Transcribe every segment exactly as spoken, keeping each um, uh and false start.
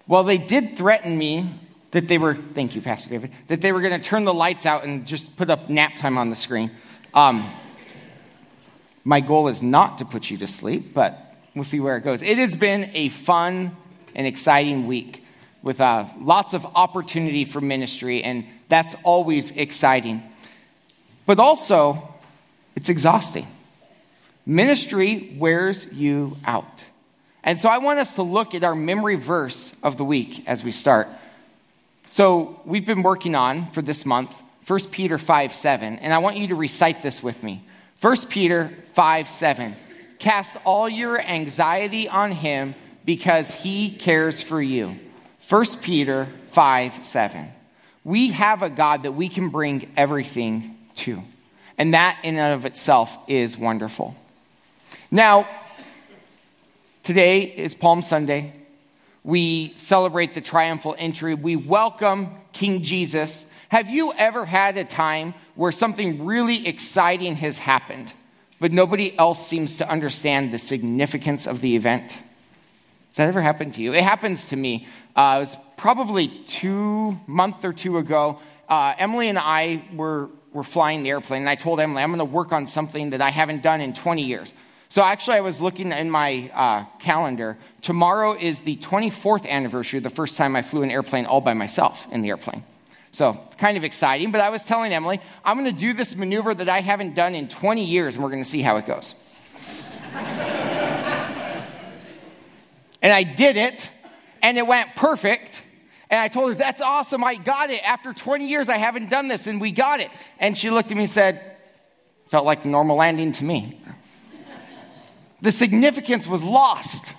Well, they did threaten me that they were, thank you, Pastor David, that they were going to turn the lights out and just put up nap time on the screen. Um, my goal is not to put you to sleep, but we'll see where it goes. It has been a fun and exciting week with uh, lots of opportunity for ministry, and that's always exciting. But also, it's exhausting. Ministry wears you out. And so I want us to look at our memory verse of the week as we start. So we've been working on, for this month, First Peter five seven, and I want you to recite this with me. First Peter five seven, cast all your anxiety on him because he cares for you. First Peter five seven. We have a God that we can bring everything to, and that in and of itself is wonderful. Now, today is Palm Sunday. We celebrate the triumphal entry. We welcome King Jesus. Have you ever had a time where something really exciting has happened, but nobody else seems to understand the significance of the event? Has that ever happened to you? It happens to me. Uh, it was probably two month or two ago. Uh, Emily and I were, were flying the airplane, and I told Emily, I'm going to work on something that I haven't done in twenty years. So actually, I was looking in my uh, calendar. Tomorrow is the twenty-fourth anniversary of the first time I flew an airplane all by myself in the airplane. So it's kind of exciting. But I was telling Emily, I'm going to do this maneuver that I haven't done in twenty years, and we're going to see how it goes. And I did it, and it went perfect. And I told her, that's awesome. I got it. After twenty years, I haven't done this, and we got it. And she looked at me and said, felt like a normal landing to me. The significance was lost.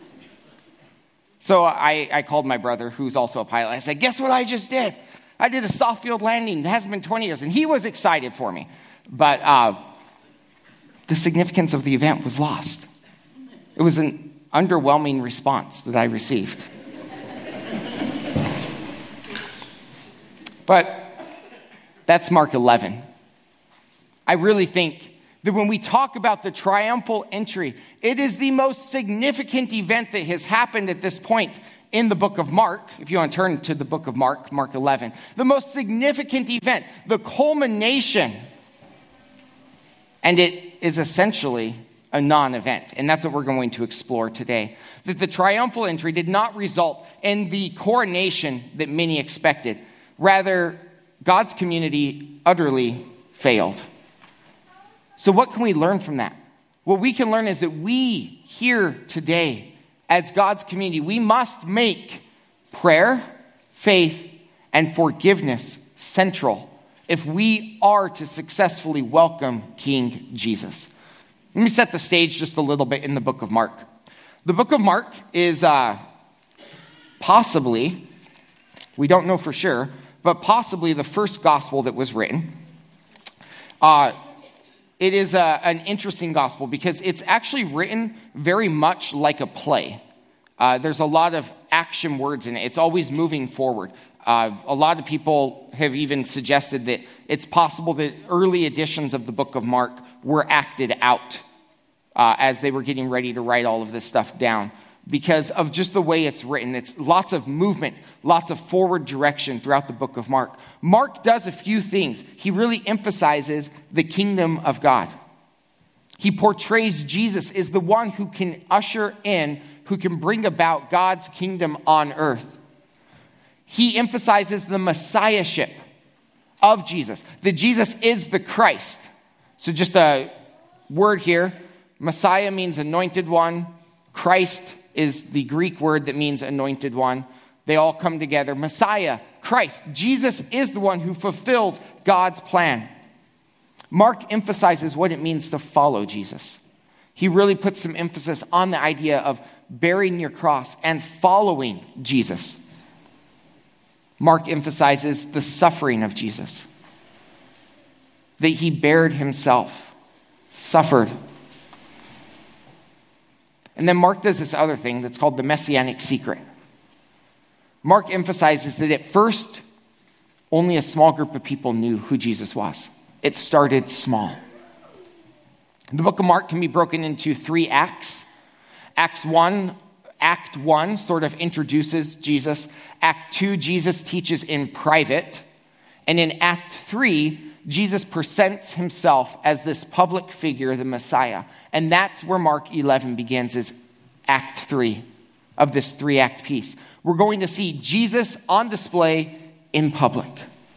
So I, I called my brother, who's also a pilot. I said, guess what I just did? I did a soft field landing. It hasn't been twenty years. And he was excited for me. But uh, the significance of the event was lost. It was an underwhelming response that I received. But that's Mark eleven. I really think that when we talk about the triumphal entry, it is the most significant event that has happened at this point in the book of Mark. If you want to turn to the book of Mark, Mark eleven. The most significant event, the culmination. And it is essentially a non-event. And that's what we're going to explore today. That the triumphal entry did not result in the coronation that many expected. Rather, God's community utterly failed. So what can we learn from that? What we can learn is that we here today, as God's community, we must make prayer, faith, and forgiveness central if we are to successfully welcome King Jesus. Let me set the stage just a little bit in the book of Mark. The book of Mark is uh, possibly, we don't know for sure, but possibly the first gospel that was written. Uh, It is a, an interesting gospel because it's actually written very much like a play. Uh, there's a lot of action words in it. It's always moving forward. Uh, a lot of people have even suggested that it's possible that early editions of the book of Mark were acted out uh, as they were getting ready to write all of this stuff down because of just the way it's written. It's lots of movement, lots of forward direction throughout the book of Mark. Mark does a few things. He really emphasizes the kingdom of God. He portrays Jesus as the one who can usher in, who can bring about God's kingdom on earth. He emphasizes the messiahship of Jesus, that Jesus is the Christ. So just a word here. Messiah means anointed one. Christ is the Greek word that means anointed one. They all come together. Messiah, Christ, Jesus is the one who fulfills God's plan. Mark emphasizes what it means to follow Jesus. He really puts some emphasis on the idea of bearing your cross and following Jesus. Mark emphasizes the suffering of Jesus, that he bared himself, suffered. And then Mark does this other thing that's called the messianic secret. Mark emphasizes that at first, only a small group of people knew who Jesus was. It started small. The book of Mark can be broken into three acts. Acts one Act one sort of introduces Jesus. Act two, Jesus teaches in private. And in Act three, Jesus presents himself as this public figure, the Messiah. And that's where Mark eleven begins, is Act three of this three-act piece. We're going to see Jesus on display in public.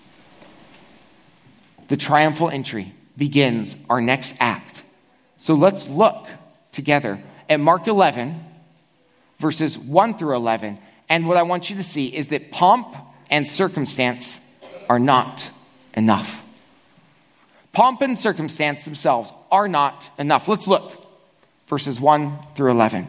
The triumphal entry begins our next act. So let's look together at Mark eleven, verses one through eleven. And what I want you to see is that pomp and circumstance are not enough. Pomp and circumstance themselves are not enough. Let's look. Verses one through eleven.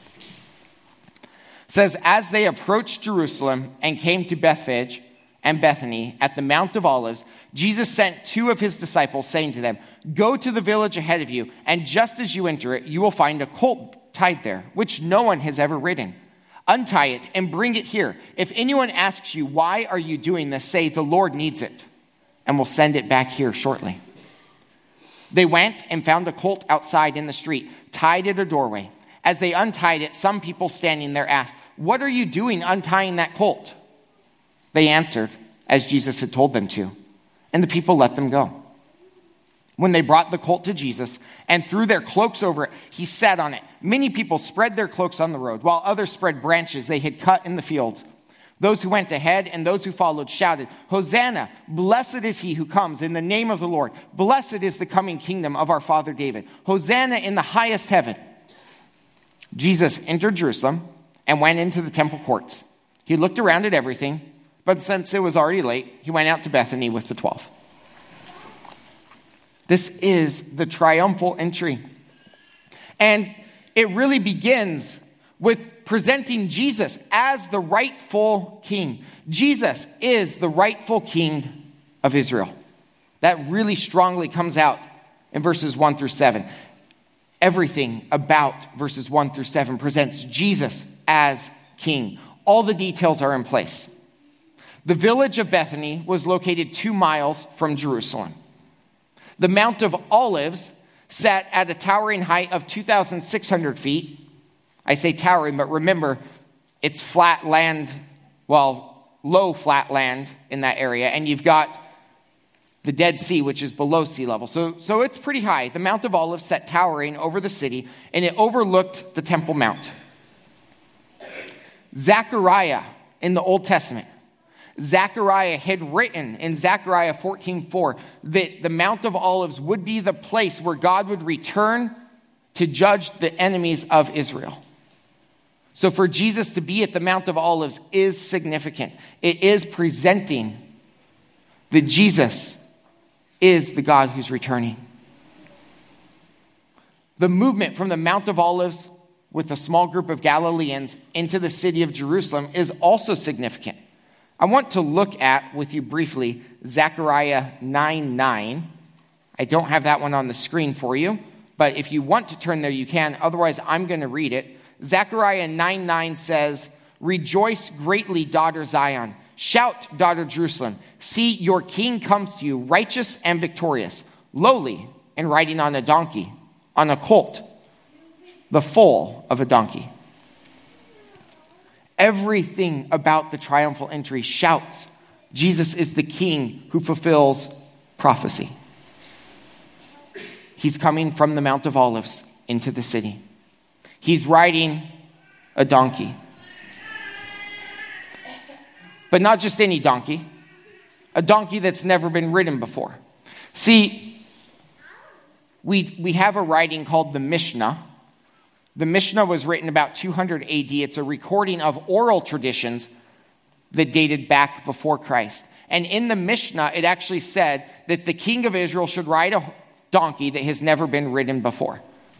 It says, as they approached Jerusalem and came to Bethphage and Bethany at the Mount of Olives, Jesus sent two of his disciples, saying to them, go to the village ahead of you, and just as you enter it, you will find a colt tied there, which no one has ever ridden. Untie it and bring it here. If anyone asks you, why are you doing this? Say, the Lord needs it, and we'll send it back here shortly. They went and found a colt outside in the street, tied at a doorway. As they untied it, some people standing there asked, what are you doing untying that colt? They answered, as Jesus had told them to, and the people let them go. When they brought the colt to Jesus and threw their cloaks over it, he sat on it. Many people spread their cloaks on the road, while others spread branches they had cut in the fields. Those who went ahead and those who followed shouted, Hosanna, blessed is he who comes in the name of the Lord. Blessed is the coming kingdom of our father David. Hosanna in the highest heaven. Jesus entered Jerusalem and went into the temple courts. He looked around at everything, but since it was already late, he went out to Bethany with the twelve. This is the triumphal entry. And it really begins with presenting Jesus as the rightful king. Jesus is the rightful king of Israel. That really strongly comes out in verses one through seven. Everything about verses one through seven presents Jesus as king. All the details are in place. The village of Bethany was located two miles from Jerusalem. The Mount of Olives sat at a towering height of two thousand six hundred feet. I say towering, but remember, it's flat land, well, low flat land in that area. And you've got the Dead Sea, which is below sea level. So, so it's pretty high. The Mount of Olives sat towering over the city, and it overlooked the Temple Mount. Zechariah in the Old Testament, Zechariah had written in Zechariah fourteen four that the Mount of Olives would be the place where God would return to judge the enemies of Israel. So for Jesus to be at the Mount of Olives is significant. It is presenting that Jesus is the God who's returning. The movement from the Mount of Olives with a small group of Galileans into the city of Jerusalem is also significant. I want to look at, with you briefly, Zechariah nine nine. I don't have that one on the screen for you, but if you want to turn there, you can. Otherwise, I'm going to read it. Zechariah nine nine says, rejoice greatly, daughter Zion. Shout, daughter Jerusalem. See, your king comes to you, righteous and victorious, lowly and riding on a donkey, on a colt, the foal of a donkey. Everything about the triumphal entry shouts, Jesus is the king who fulfills prophecy. He's coming from the Mount of Olives into the city. He's riding a donkey. But not just any donkey, a donkey that's never been ridden before. See, we, we have a writing called the Mishnah. The Mishnah was written about two hundred A D. It's a recording of oral traditions that dated back before Christ. And in the Mishnah, it actually said that the king of Israel should ride a donkey that has never been ridden before.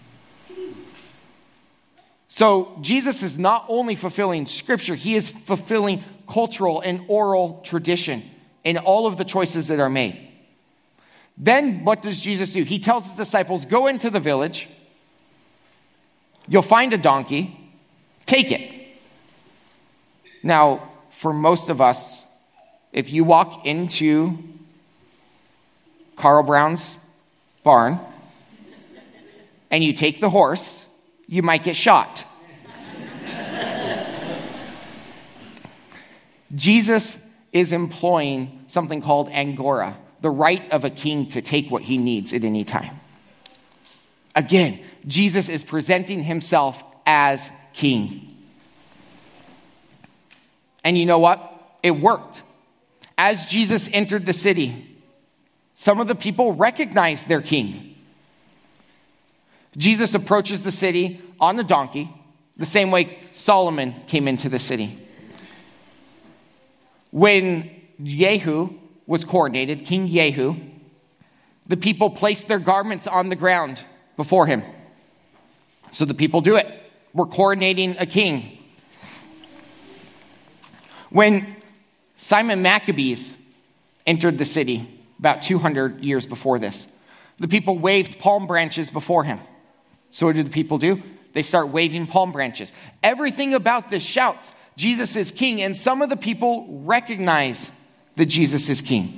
So Jesus is not only fulfilling scripture, he is fulfilling cultural and oral tradition in all of the choices that are made. Then what does Jesus do? He tells his disciples, go into the village. You'll find a donkey. Take it. Now, for most of us, if you walk into Carl Brown's barn and you take the horse, you might get shot. Jesus is employing something called angora, the right of a king to take what he needs at any time. Again, Jesus is presenting himself as king. And you know what? It worked. As Jesus entered the city, some of the people recognized their king. Jesus approaches the city on a donkey, the same way Solomon came into the city. When Jehu was coronated, King Jehu, the people placed their garments on the ground before him. So the people do it. We're coronating a king. When Simon Maccabees entered the city about two hundred years before this, the people waved palm branches before him. So what do the people do? They start waving palm branches. Everything about this shouts, Jesus is king, and some of the people recognize that Jesus is king.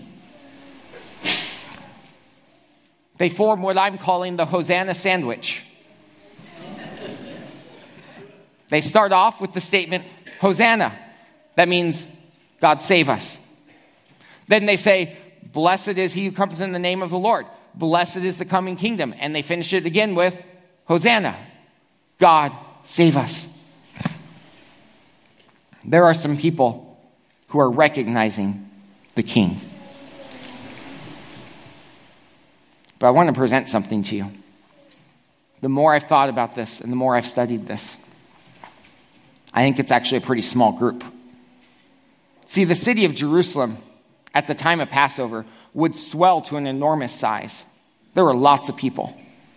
They form what I'm calling the Hosanna sandwich. They start off with the statement, Hosanna. That means, God save us. Then they say, blessed is he who comes in the name of the Lord. Blessed is the coming kingdom. And they finish it again with, Hosanna. God save us. There are some people who are recognizing the king. But I want to present something to you. The more I've thought about this and the more I've studied this, I think it's actually a pretty small group. See, the city of Jerusalem at the time of Passover would swell to an enormous size. There were lots of people.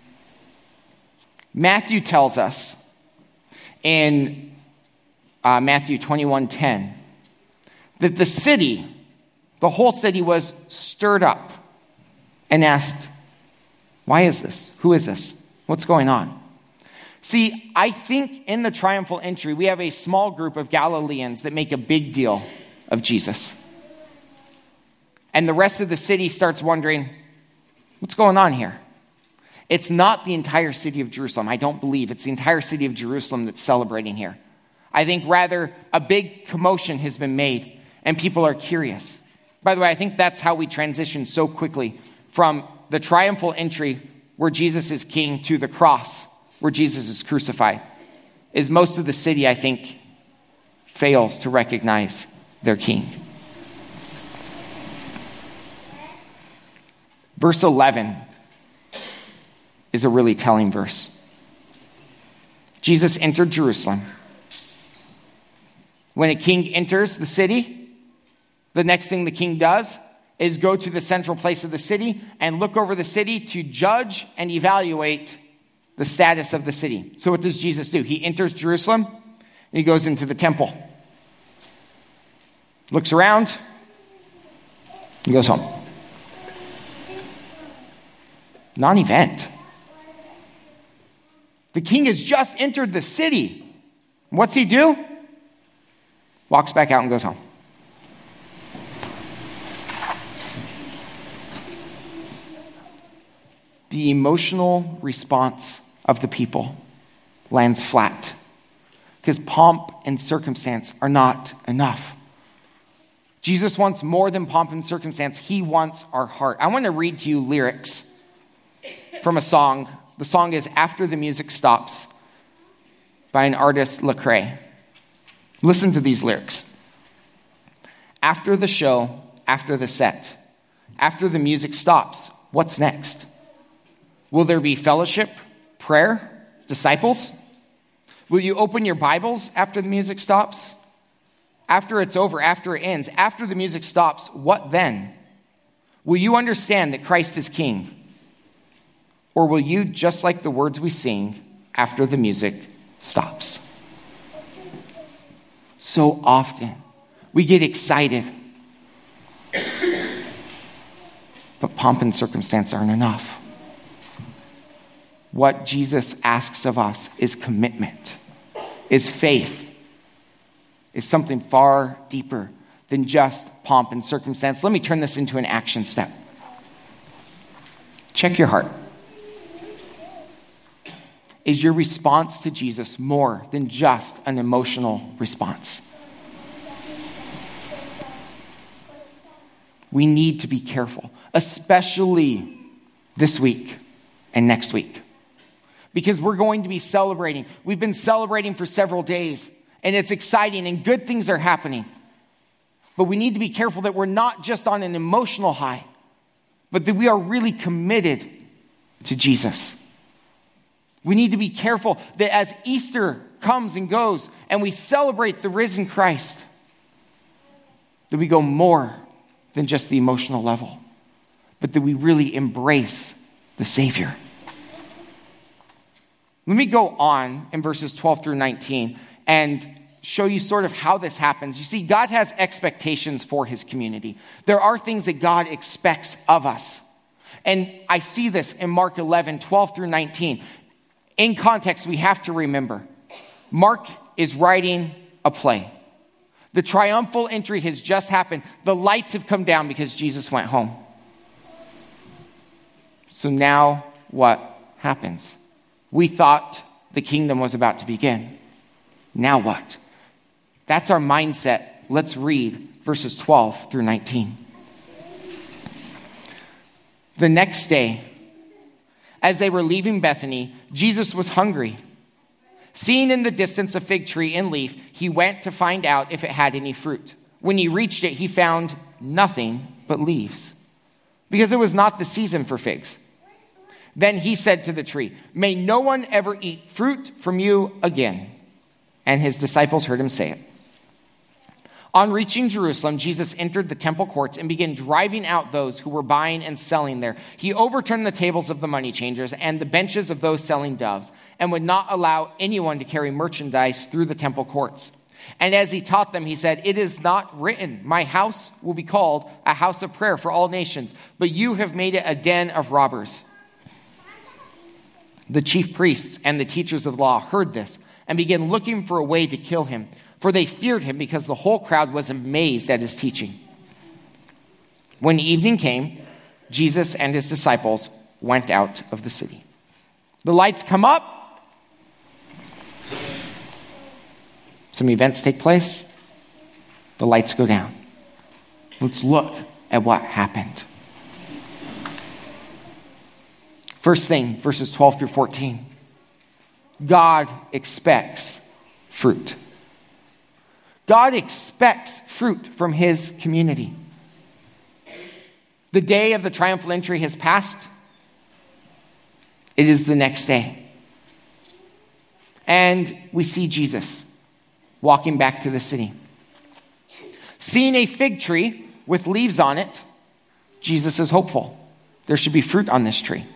Matthew tells us in uh, Matthew twenty-one ten that the city, the whole city was stirred up and asked, why is this? Who is this? What's going on? See, I think in the triumphal entry, we have a small group of Galileans that make a big deal of Jesus. And the rest of the city starts wondering, what's going on here? It's not the entire city of Jerusalem. I don't believe it's the entire city of Jerusalem that's celebrating here. I think rather a big commotion has been made and people are curious. By the way, I think that's how we transition so quickly from the triumphal entry where Jesus is king to the cross where Jesus is crucified. Is most of the city, I think, fails to recognize their king. Verse eleven is a really telling verse. Jesus entered Jerusalem. When a king enters the city, the next thing the king does is go to the central place of the city and look over the city to judge and evaluate the status of the city. So what does Jesus do? He enters Jerusalem and he goes into the temple. Looks around, and goes home. Non-event. The king has just entered the city. What's he do? Walks back out and goes home. The emotional response of the people lands flat because pomp and circumstance are not enough. Jesus wants more than pomp and circumstance. He wants our heart. I want to read to you lyrics from a song. The song is After the Music Stops by an artist, Lecrae. Listen to these lyrics. After the show, after the set, after the music stops, what's next? Will there be fellowship, prayer, disciples? Will you open your Bibles after the music stops? After it's over, after it ends, after the music stops, what then? Will you understand that Christ is King? Or will you, just like the words we sing, after the music stops? So often, we get excited, but pomp and circumstance aren't enough. What Jesus asks of us is commitment, is faith, is something far deeper than just pomp and circumstance. Let me turn this into an action step. Check your heart. Is your response to Jesus more than just an emotional response? we need to be careful, especially this week and next week, because we're going to be celebrating. We've been celebrating for several days, and it's exciting, and good things are happening. But we need to be careful that we're not just on an emotional high, but that we are really committed to Jesus. We need to be careful that as Easter comes and goes, and we celebrate the risen Christ, that we go more than just the emotional level, but that we really embrace the Savior. Let me go on in verses twelve through nineteen and show you sort of how this happens. You see, God has expectations for his community. There are things that God expects of us. And I see this in Mark eleven, twelve through nineteen. In context, we have to remember, Mark is writing a play. The triumphal entry has just happened. The lights have come down because Jesus went home. So now what happens? We thought the kingdom was about to begin. Now what? That's our mindset. Let's read verses twelve through nineteen. The next day, as they were leaving Bethany, Jesus was hungry. Seeing in the distance a fig tree in leaf, he went to find out if it had any fruit. When he reached it, he found nothing but leaves, because it was not the season for figs. Then he said to the tree, "May no one ever eat fruit from you again." And his disciples heard him say it. On reaching Jerusalem, Jesus entered the temple courts and began driving out those who were buying and selling there. He overturned the tables of the money changers and the benches of those selling doves, and would not allow anyone to carry merchandise through the temple courts. And as he taught them, he said, "It is not written, 'My house will be called a house of prayer for all nations,' but you have made it a den of robbers." The chief priests and the teachers of the law heard this and began looking for a way to kill him, for they feared him because the whole crowd was amazed at his teaching. When evening came, Jesus and his disciples went out of the city. The lights come up. Some events take place. The lights go down. Let's look at what happened. First thing, verses twelve through fourteen. God expects fruit. God expects fruit from his community. The day of the triumphal entry has passed. It is the next day. And we see Jesus walking back to the city. Seeing a fig tree with leaves on it, Jesus is hopeful. There should be fruit on this tree.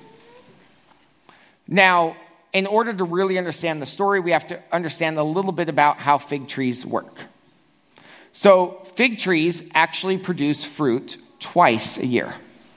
Now, in order to really understand the story, we have to understand a little bit about how fig trees work. So fig trees actually produce fruit twice a year.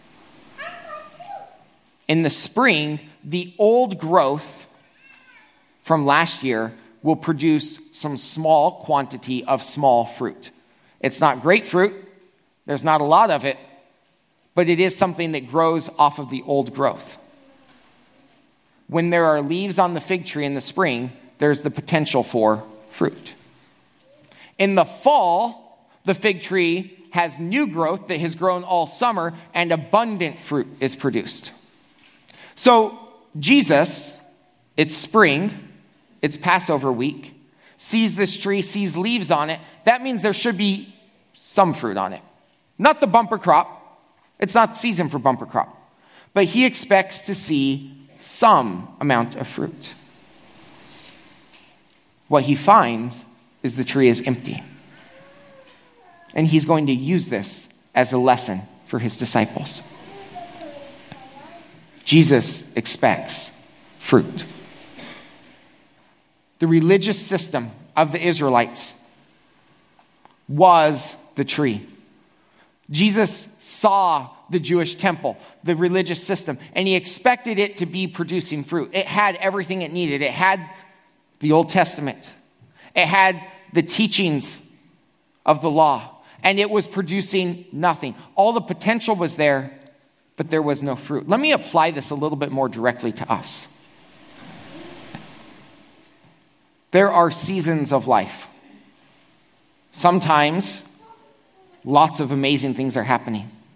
In the spring, the old growth from last year will produce some small quantity of small fruit. It's not great fruit. There's not a lot of it, but it is something that grows off of the old growth. When there are leaves on the fig tree in the spring, there's the potential for fruit. In the fall, the fig tree has new growth that has grown all summer, and abundant fruit is produced. So Jesus, it's spring, it's Passover week, sees this tree, sees leaves on it. That means there should be some fruit on it. Not the bumper crop. It's not season for bumper crop. But he expects to see some amount of fruit. What he finds is the tree is empty. And he's going to use this as a lesson for his disciples. Jesus expects fruit. The religious system of the Israelites was the tree. Jesus saw the Jewish temple, the religious system, and he expected it to be producing fruit. It had everything it needed. It had the Old Testament. It had the teachings of the law, and it was producing nothing. All the potential was there, but there was no fruit. Let me apply this a little bit more directly to us. There are seasons of life. Sometimes lots of amazing things are happening.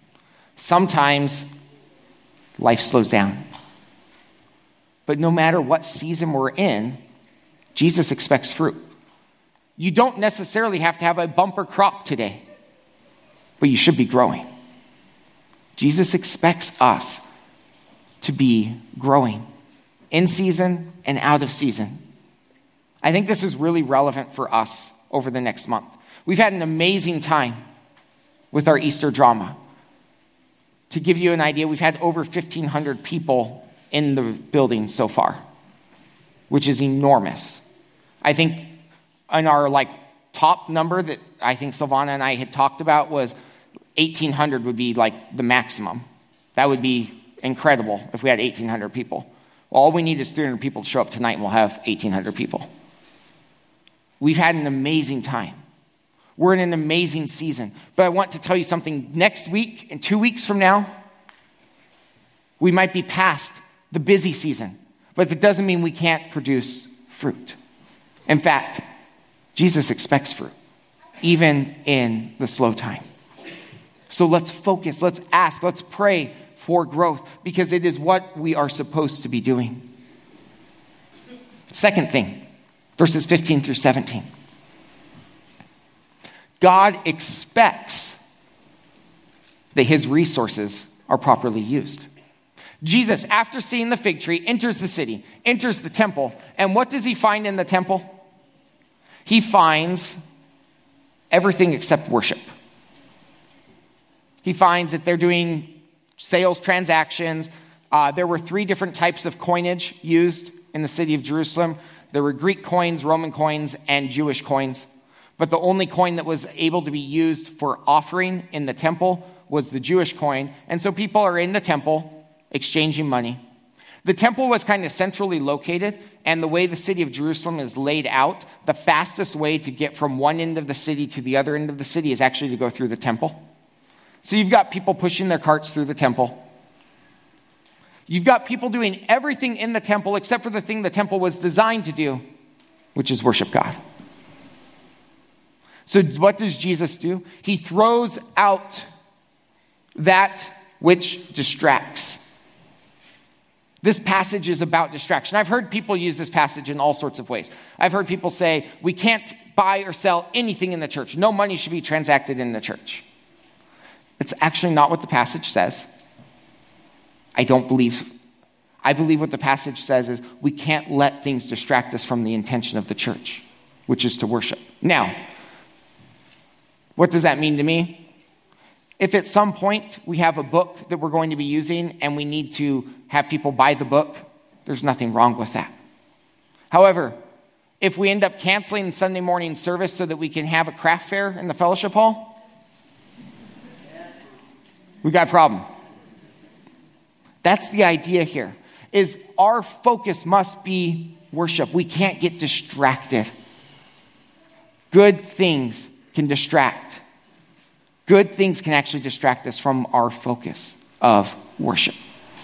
Sometimes life slows down. But no matter what season we're in, Jesus expects fruit. You don't necessarily have to have a bumper crop today, but you should be growing. Jesus expects us to be growing in season and out of season. I think this is really relevant for us over the next month. We've had an amazing time with our Easter drama. To give you an idea, we've had over fifteen hundred people in the building so far, which is enormous. I think in our like top number that I think Silvana and I had talked about was eighteen hundred would be like the maximum. That would be incredible if we had eighteen hundred people. Well, all we need is three hundred people to show up tonight and we'll have eighteen hundred people. We've had an amazing time. We're in an amazing season. But I want to tell you something. Next week and two weeks from now, we might be past the busy season. But that doesn't mean we can't produce fruit. In fact, Jesus expects fruit, even in the slow time. So let's focus, let's ask, let's pray for growth, because it is what we are supposed to be doing. Second thing, verses fifteen through seventeen. God expects that his resources are properly used. Jesus, after seeing the fig tree, enters the city, enters the temple, and what does he find in the temple? He finds everything except worship. He finds that they're doing sales transactions. Uh, there were three different types of coinage used in the city of Jerusalem. There were Greek coins, Roman coins, and Jewish coins. But the only coin that was able to be used for offering in the temple was the Jewish coin. And so people are in the temple exchanging money. The temple was kind of centrally located, and the way the city of Jerusalem is laid out, the fastest way to get from one end of the city to the other end of the city is actually to go through the temple. So you've got people pushing their carts through the temple. You've got people doing everything in the temple except for the thing the temple was designed to do, which is worship God. So what does Jesus do? He throws out that which distracts. This passage is about distraction. I've heard people use this passage in all sorts of ways. I've heard people say, we can't buy or sell anything in the church. No money should be transacted in the church. It's actually not what the passage says. I don't believe. I believe what the passage says is we can't let things distract us from the intention of the church, which is to worship. Now, what does that mean to me? If at some point we have a book that we're going to be using and we need to have people buy the book, there's nothing wrong with that. However, if we end up canceling Sunday morning service so that we can have a craft fair in the fellowship hall, we got a problem. That's the idea here, is our focus must be worship. We can't get distracted. Good things can distract. Good things can actually distract us from our focus of worship.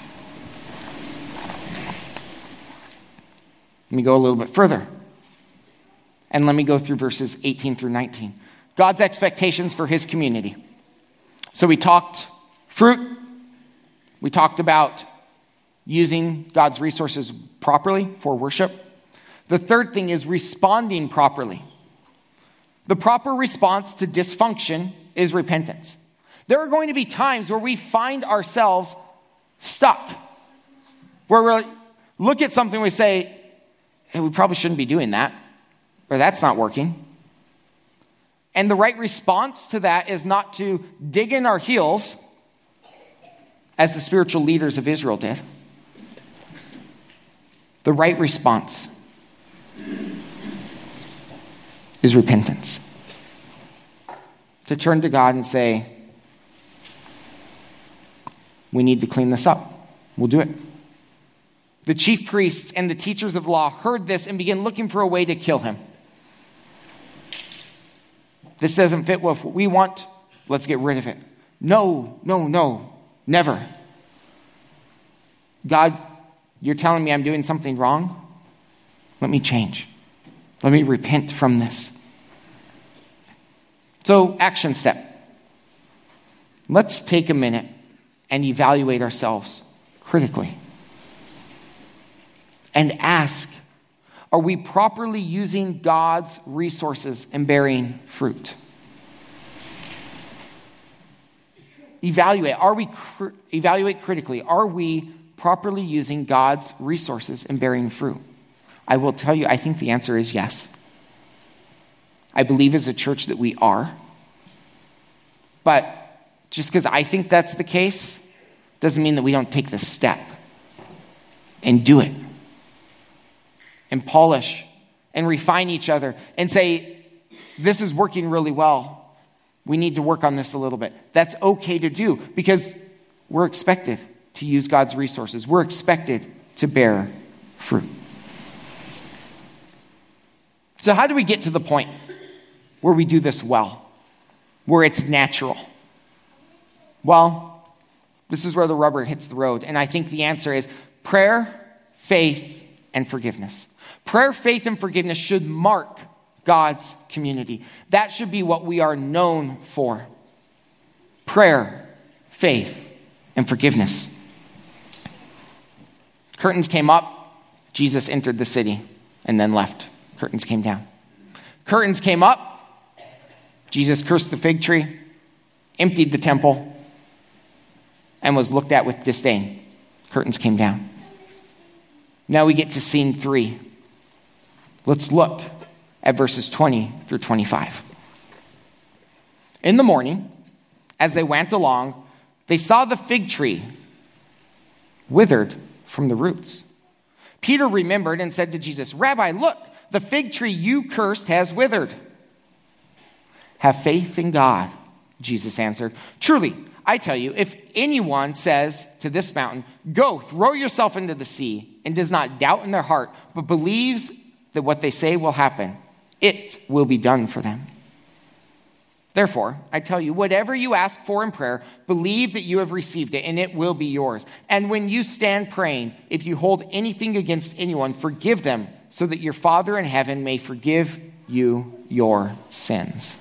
Let me go a little bit further. And let me go through verses eighteen through nineteen. God's expectations for his community. So we talked fruit. We talked about using God's resources properly for worship. The third thing is responding properly. The proper response to dysfunction is repentance. There are going to be times where we find ourselves stuck, where we look at something and we say, hey, we probably shouldn't be doing that, or that's not working. And the right response to that is not to dig in our heels, as the spiritual leaders of Israel did. The right response is repentance. To turn to God and say, we need to clean this up. We'll do it. The chief priests and the teachers of law heard this and began looking for a way to kill him. This doesn't fit with what we want. Let's get rid of it. No, no, no, never. God, you're telling me I'm doing something wrong? Let me change. Let me repent from this. So, action step. Let's take a minute and evaluate ourselves critically. And ask, are we properly using God's resources and bearing fruit? Evaluate. Are we cr- evaluate critically? Are we properly using God's resources and bearing fruit? I will tell you, I think the answer is yes. I believe as a church that we are. But just because I think that's the case doesn't mean that we don't take the step and do it and polish and refine each other and say, this is working really well. We need to work on this a little bit. That's okay to do because we're expected to use God's resources. We're expected to bear fruit. So how do we get to the point where we do this well, where it's natural? Well, this is where the rubber hits the road. And I think the answer is prayer, faith, and forgiveness. Prayer, faith, and forgiveness should mark God's community. That should be what we are known for. Prayer, faith, and forgiveness. Curtains came up. Jesus entered the city and then left. Curtains came down. Curtains came up. Jesus cursed the fig tree, emptied the temple, and was looked at with disdain. Curtains came down. Now we get to scene three. Let's look at verses twenty through twenty-five. In the morning, as they went along, they saw the fig tree withered from the roots. Peter remembered and said to Jesus, Rabbi, look, the fig tree you cursed has withered. Have faith in God, Jesus answered. Truly, I tell you, if anyone says to this mountain, go, throw yourself into the sea, and does not doubt in their heart, but believes that what they say will happen, it will be done for them. Therefore, I tell you, whatever you ask for in prayer, believe that you have received it, and it will be yours. And when you stand praying, if you hold anything against anyone, forgive them, so that your Father in heaven may forgive you your sins.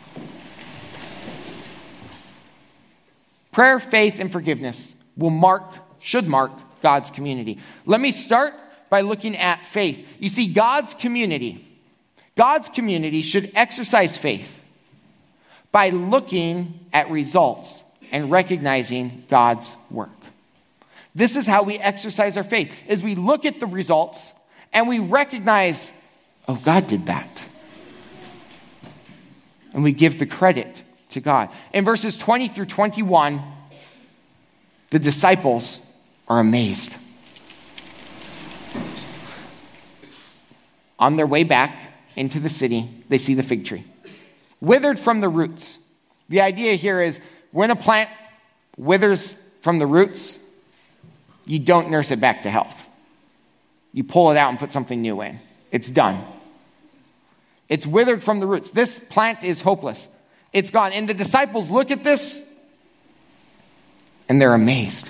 Prayer, faith, and forgiveness will mark, should mark God's community. Let me start by looking at faith. You see, God's community, God's community should exercise faith by looking at results and recognizing God's work. This is how we exercise our faith, is we look at the results and we recognize, oh, God did that. And we give the credit to God. In verses twenty through twenty-one, the disciples are amazed. On their way back into the city, they see the fig tree, withered from the roots. The idea here is when a plant withers from the roots, you don't nurse it back to health. You pull it out and put something new in. It's done. It's withered from the roots. This plant is hopeless. It's gone. And the disciples look at this and they're amazed.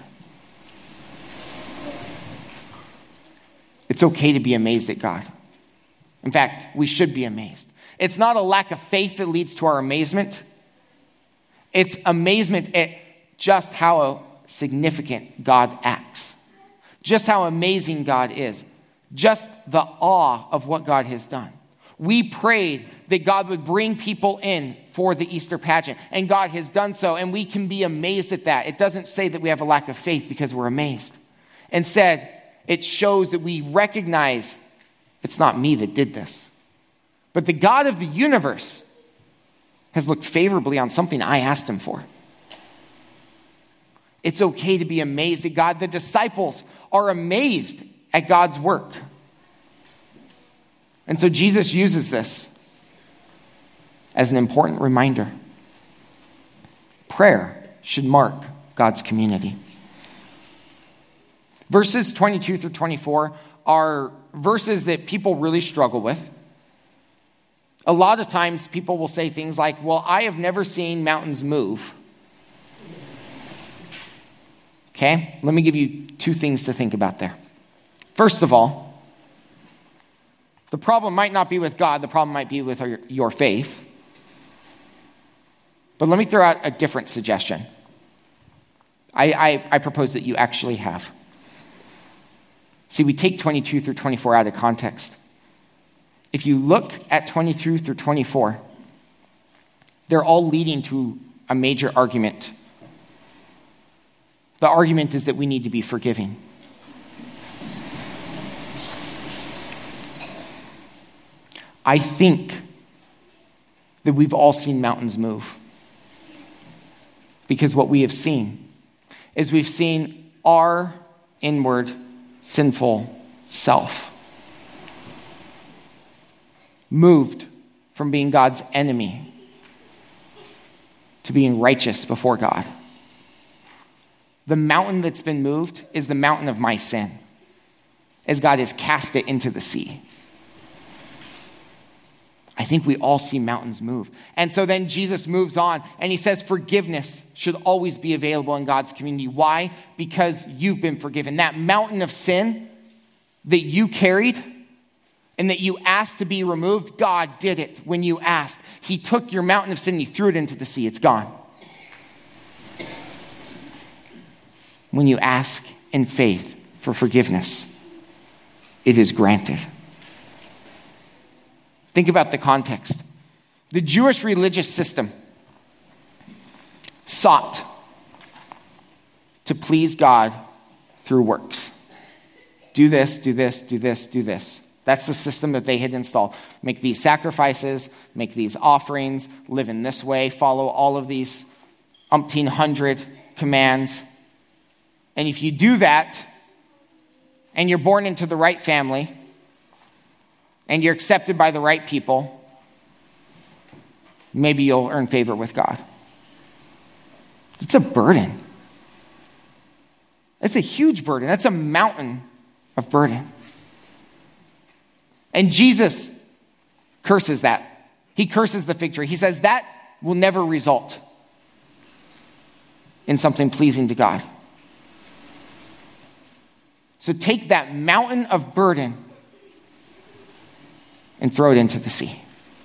It's okay to be amazed at God. In fact, we should be amazed. It's not a lack of faith that leads to our amazement. It's amazement at just how significant God acts. Just how amazing God is. Just the awe of what God has done. We prayed that God would bring people in for the Easter pageant, and God has done so, and we can be amazed at that. It doesn't say that we have a lack of faith because we're amazed. Instead, it shows that we recognize it's not me that did this, but the God of the universe has looked favorably on something I asked him for. It's okay to be amazed at God. The disciples are amazed at God's work. And so Jesus uses this as an important reminder. Prayer should mark God's community. Verses twenty-two through twenty-four are verses that people really struggle with. A lot of times people will say things like, well, I have never seen mountains move. Okay, let me give you two things to think about there. First of all, the problem might not be with God, the problem might be with your, your faith. But let me throw out a different suggestion. I, I, I propose that you actually have. See, we take twenty-two through twenty-four out of context. If you look at twenty-two through twenty-four, they're all leading to a major argument. The argument is that we need to be forgiving. I think that we've all seen mountains move. Because what we have seen is we've seen our inward sinful self moved from being God's enemy to being righteous before God. The mountain that's been moved is the mountain of my sin, as God has cast it into the sea. I think we all see mountains move. And so then Jesus moves on and he says forgiveness should always be available in God's community. Why? Because you've been forgiven. That mountain of sin that you carried and that you asked to be removed, God did it when you asked. He took your mountain of sin and he threw it into the sea. It's gone. When you ask in faith for forgiveness, it is granted. Think about the context. The Jewish religious system sought to please God through works. Do this, do this, do this, do this. That's the system that they had installed. Make these sacrifices, make these offerings, live in this way, follow all of these umpteen hundred commands. And if you do that, and you're born into the right family, and you're accepted by the right people, maybe you'll earn favor with God. It's a burden. It's a huge burden. That's a mountain of burden. And Jesus curses that. He curses the fig tree. He says that will never result in something pleasing to God. So take that mountain of burden and throw it into the sea.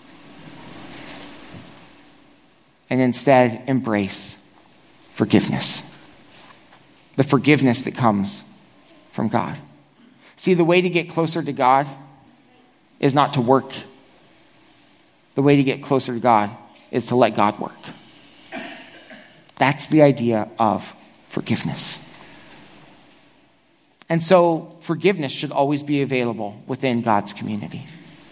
And instead, embrace forgiveness. The forgiveness that comes from God. See, the way to get closer to God is not to work. The way to get closer to God is to let God work. That's the idea of forgiveness. And so, forgiveness should always be available within God's community.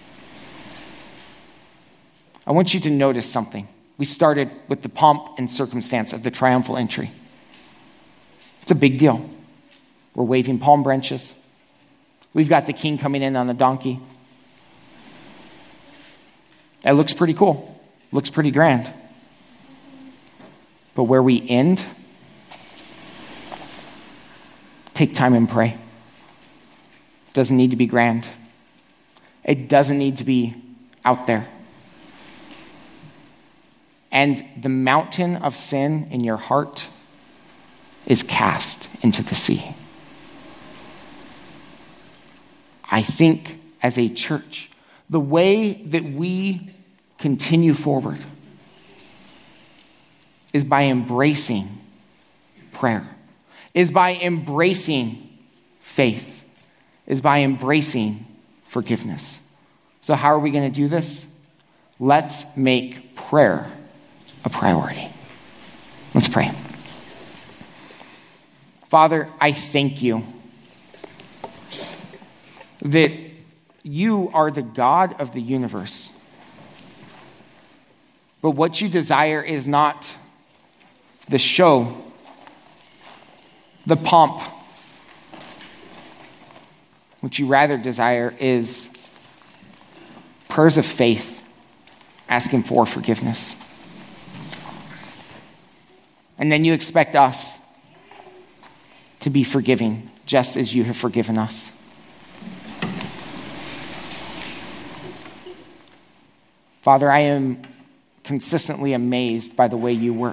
I want you to notice something. We started with the pomp and circumstance of the triumphal entry. It's a big deal. We're waving palm branches. We've got the king coming in on a donkey. That looks pretty cool. Looks pretty grand. But where we end, take time and pray. It doesn't need to be grand. It doesn't need to be out there. And the mountain of sin in your heart is cast into the sea. I think as a church, the way that we continue forward is by embracing prayer, is by embracing faith, is by embracing forgiveness. So how are we going to do this? Let's make prayer a priority. Let's pray. Father, I thank you that you are the God of the universe. But what you desire is not the show, the pomp. What you rather desire is prayers of faith, asking for forgiveness. And then you expect us to be forgiving, just as you have forgiven us. Father, I am consistently amazed by the way you work.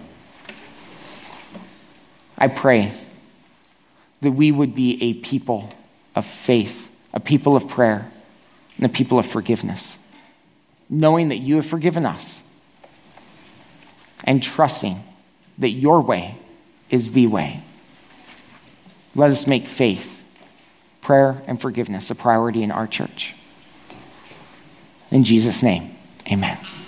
I pray that we would be a people of faith, a people of prayer, and a people of forgiveness, knowing that you have forgiven us and trusting that your way is the way. Let us make faith, prayer, and forgiveness a priority in our church. In Jesus' name, amen.